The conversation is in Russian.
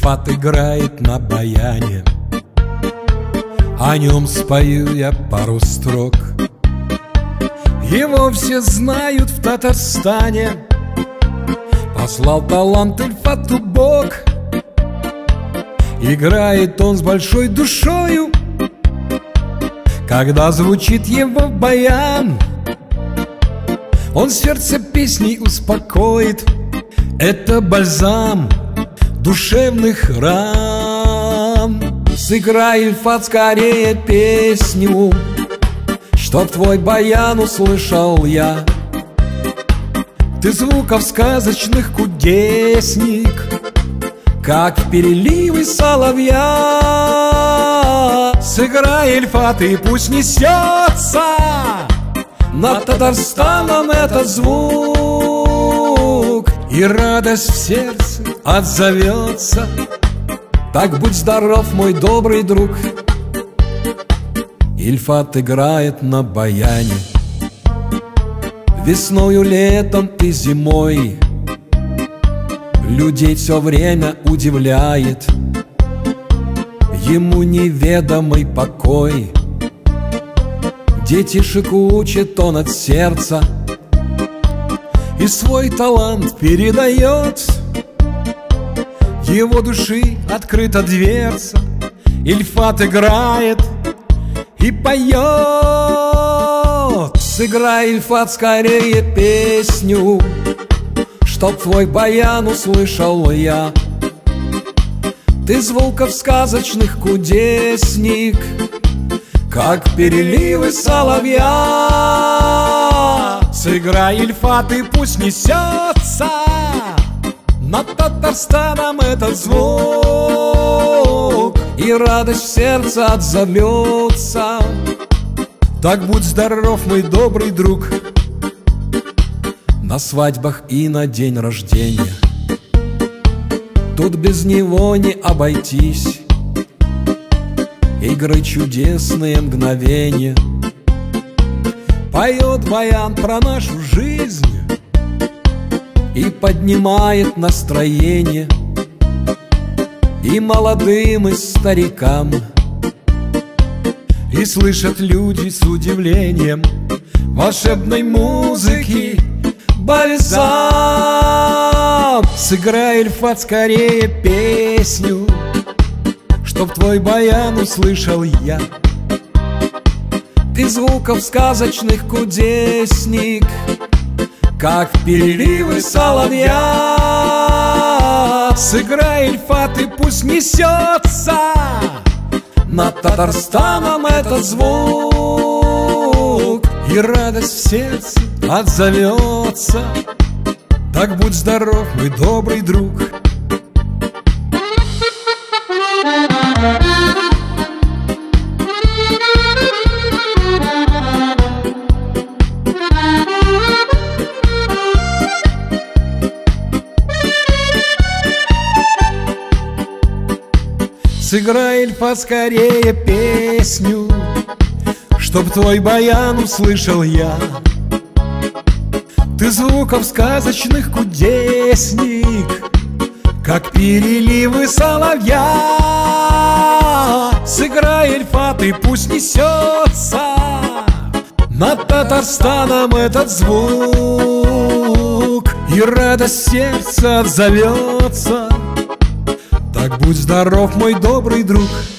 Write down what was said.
Ильфат играет на баяне, о нем спою я пару строк. Его все знают в Татарстане, послал талант Ильфату Бог. Играет он с большой душою, когда звучит его баян. Он сердце песней успокоит, это бальзам душевных ран. Сыграй, Ильфат, скорее песню, чтоб твой баян услышал я. Ты звуков сказочных кудесник, как переливы соловья. Сыграй, Ильфат, и пусть несется над Татарстаном этот звук, и радость в сердце отзовется. Так будь здоров, мой добрый друг. Ильфат играет на баяне весною, летом и зимой. Людей все время удивляет ему неведомый покой. Детишек учит он от сердца и свой талант передает. Его души открыта дверца, Ильфат играет и поет. Сыграй, Ильфат, скорее песню, чтоб твой баян услышал я. Ты звуков сказочных кудесник, как переливы соловья. Сыграй, Ильфат, и пусть несется над Татарстаном этот звук, и радость в сердце отзовется. Так будь здоров, мой добрый друг. На свадьбах и на день рождения тут без него не обойтись. Игры, чудесные мгновения, поет баян про нашу жизнь и поднимает настроение и молодым, и старикам. И слышат люди с удивлением волшебной музыки бальзам. Сыграй, Ильфат, скорее песню, чтоб твой баян услышал я. Ты звуков сказочных кудесник, как переливы соловья. Сыграй, Ильфат, и пусть несется над Татарстаном этот звук, и радость в сердце отзовется. Так будь здоров, мой добрый друг. Сыграй, Ильфат, скорее песню, чтоб твой баян услышал я. Ты звуков сказочных кудесник, как переливы соловья. Сыграй, Ильфат, и пусть несется над Татарстаном этот звук, и радость сердца отзовется. Так будь здоров, мой добрый друг.